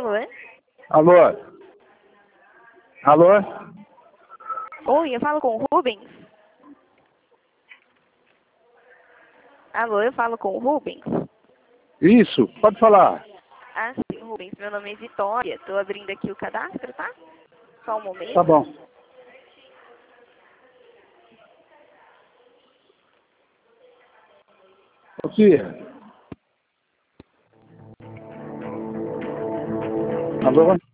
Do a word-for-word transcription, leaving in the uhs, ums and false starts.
Alô? Alô? Alô? Oi, eu falo com o Rubens? Alô, eu falo com o Rubens? Isso, pode falar. Ah, sim, Rubens. Meu nome é Vitória. Estou abrindo aqui o cadastro, tá? Só um momento. Tá bom. Sofia. Alô?